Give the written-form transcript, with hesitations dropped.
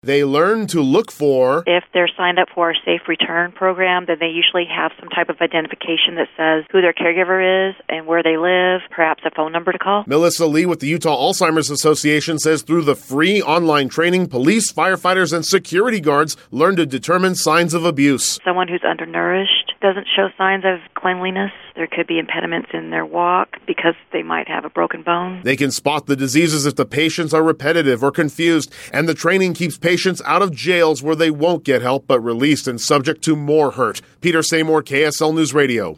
They learn to look for... If they're signed up for our Safe Return program, then they usually have some type of identification that says who their caregiver is and where they live, perhaps a phone number to call. Melissa Lee with the Utah Alzheimer's Association says through the free online training, police, firefighters, and security guards learn to determine signs of abuse. Someone who's undernourished doesn't show signs of cleanliness. There could be impediments in their walk because they might have a broken bone. They can spot the diseases if the patients are repetitive or confused, and the training keeps patients out of jails where they won't get help but released and subject to more hurt. Peter Seymour, KSL News Radio.